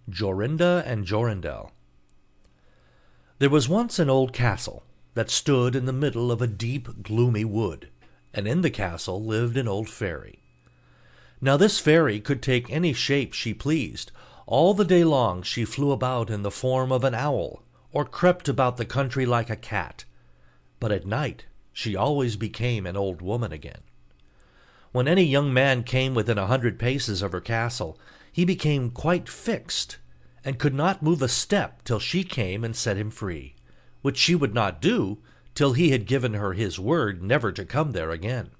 Jorinda and Jorindel. There was once an old castle that stood in the middle of a deep, gloomy wood, and in the castle lived an old fairy. Now this fairy could take any shape she pleased. All the day long she flew about in the form of an owl, or crept about the country like a cat. But at night she always became an old woman again. When any young man came within 100 paces of her castle, he became quite fixed, and could not move a step till she came and set him free, which she would not do till he had given her his word never to come there again.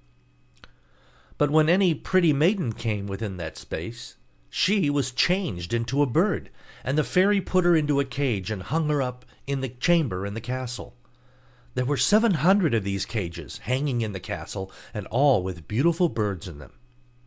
But when any pretty maiden came within that space, she was changed into a bird, and the fairy put her into a cage and hung her up in the chamber in the castle. There were 700 of these cages hanging in the castle, and all with beautiful birds in them.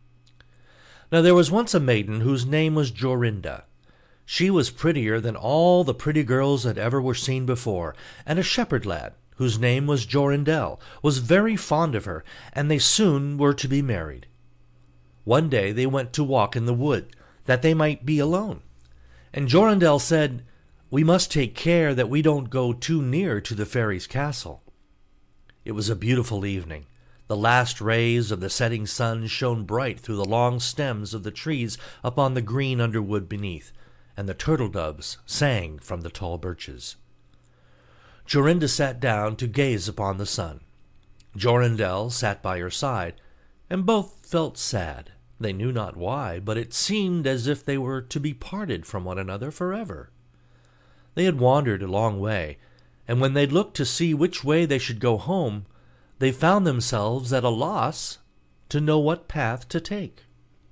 Now there was once a maiden whose name was Jorinda. She was prettier than all the pretty girls that ever were seen before, and a shepherd lad, whose name was Jorindel, was very fond of her, and they soon were to be married. One day they went to walk in the wood, that they might be alone, and Jorindel said, "We must take care that we don't go too near to the fairy's castle." It was a beautiful evening. The last rays of the setting sun shone bright through the long stems of the trees upon the green underwood beneath, and the turtle-doves sang from the tall birches. Jorinda sat down to gaze upon the sun. Jorindel sat by her side, and both felt sad. They knew not why, but it seemed as if they were to be parted from one another forever. They had wandered a long way, and when they looked to see which way they should go home, they found themselves at a loss to know what path to take.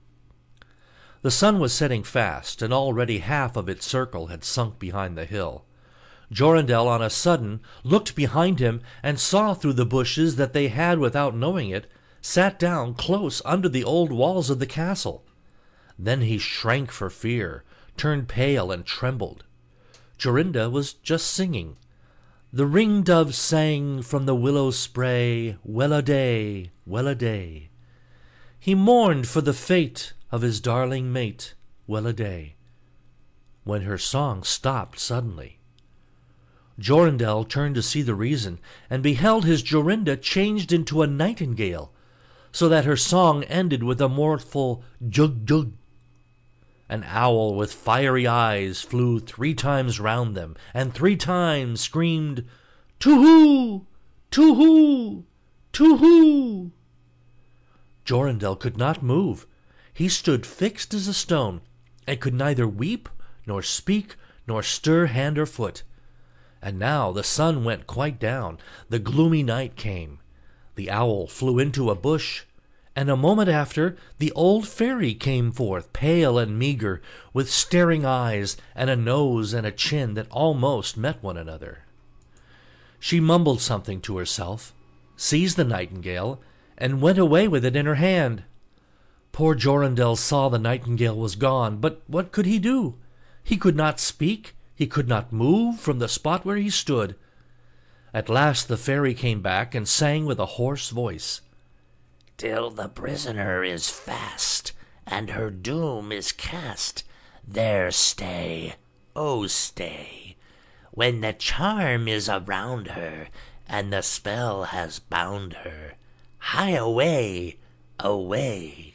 The sun was setting fast, and already half of its circle had sunk behind the hill. Jorindel on a sudden looked behind him and saw through the bushes that they had, without knowing it, sat down close under the old walls of the castle. Then he shrank for fear, turned pale, and trembled. Jorinda was just singing. The ring-dove sang from the willow spray, well-a-day, well-a-day. He mourned for the fate of his darling mate, well-a-day, when her song stopped suddenly. Jorindel turned to see the reason, and beheld his Jorinda changed into a nightingale, so that her song ended with a mournful jug-jug. An owl with fiery eyes flew 3 times round them, and 3 times screamed, "To-hoo! To-hoo! To-hoo!" Jorindel could not move. He stood fixed as a stone, and could neither weep, nor speak, nor stir hand or foot. And now the sun went quite down, the gloomy night came. The owl flew into a bush, and a moment after the old fairy came forth, pale and meagre, with staring eyes, and a nose and a chin that almost met one another. She mumbled something to herself, seized the nightingale, and went away with it in her hand. Poor Jorindel saw the nightingale was gone, but what could he do? He could not speak, he could not move from the spot where he stood. At last the fairy came back and sang with a hoarse voice, "Till the prisoner is fast, and her doom is cast, there stay, oh stay. When the charm is around her, and the spell has bound her, hie away, away."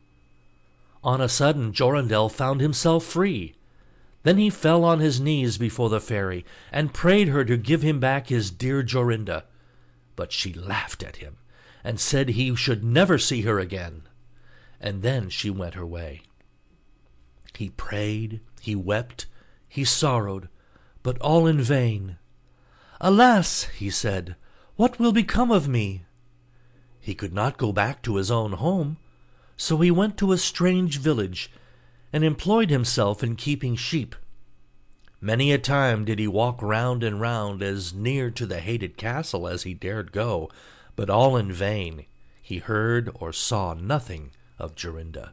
On a sudden Jorindel found himself free. Then he fell on his knees before the fairy, and prayed her to give him back his dear Jorinda. But she laughed at him, and said he should never see her again. And then she went her way. He prayed, he wept, he sorrowed, but all in vain. "Alas," he said, "what will become of me?" He could not go back to his own home, so he went to a strange village, and employed himself in keeping sheep. Many a time did he walk round and round as near to the hated castle as he dared go, but all in vain. He heard or saw nothing of Jorinda.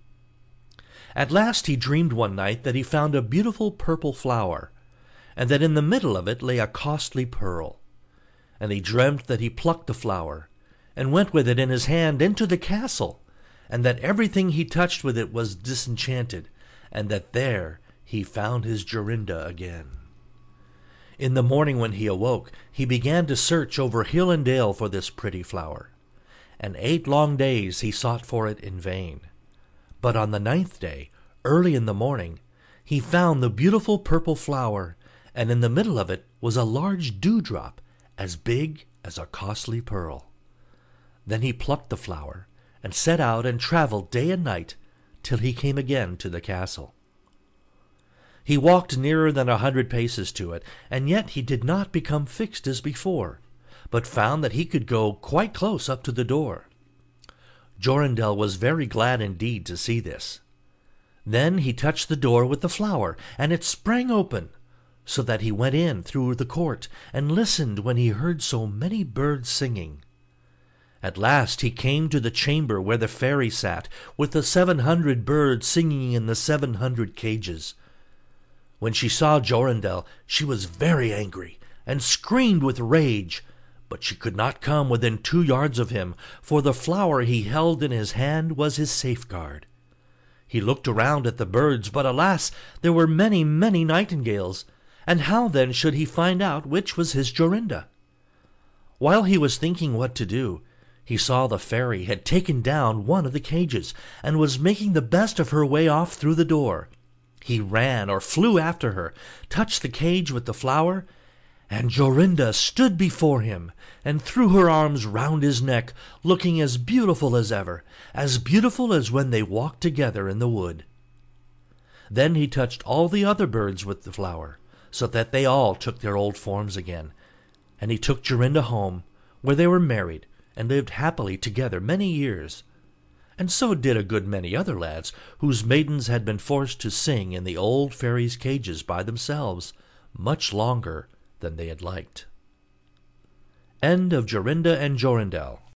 At last he dreamed one night that he found a beautiful purple flower, and that in the middle of it lay a costly pearl. And he dreamt that he plucked the flower, and went with it in his hand into the castle, and that everything he touched with it was disenchanted, and that there he found his Jorinda again. In the morning when he awoke, he began to search over hill and dale for this pretty flower, and 8 long days he sought for it in vain. But on the 9th day, early in the morning, he found the beautiful purple flower, and in the middle of it was a large dewdrop, as big as a costly pearl. Then he plucked the flower, and set out and travelled day and night, till he came again to the castle. He walked nearer than 100 paces to it, and yet he did not become fixed as before, but found that he could go quite close up to the door. Jorindel was very glad indeed to see this. Then he touched the door with the flower, and it sprang open, so that he went in through the court, and listened when he heard so many birds singing. At last he came to the chamber where the fairy sat, with the 700 birds singing in the 700 cages. When she saw Jorindel, she was very angry, and screamed with rage, but she could not come within 2 yards of him, for the flower he held in his hand was his safeguard. He looked around at the birds, but alas, there were many, many nightingales, and how then should he find out which was his Jorinda? While he was thinking what to do, he saw the fairy had taken down one of the cages, and was making the best of her way off through the door. He ran or flew after her, touched the cage with the flower, and Jorinda stood before him, and threw her arms round his neck, looking as beautiful as ever, as beautiful as when they walked together in the wood. Then he touched all the other birds with the flower, so that they all took their old forms again, and he took Jorinda home, where they were married, and lived happily together many years. And so did a good many other lads, whose maidens had been forced to sing in the old fairies' cages by themselves much longer than they had liked. End of Jorinda and Jorindel.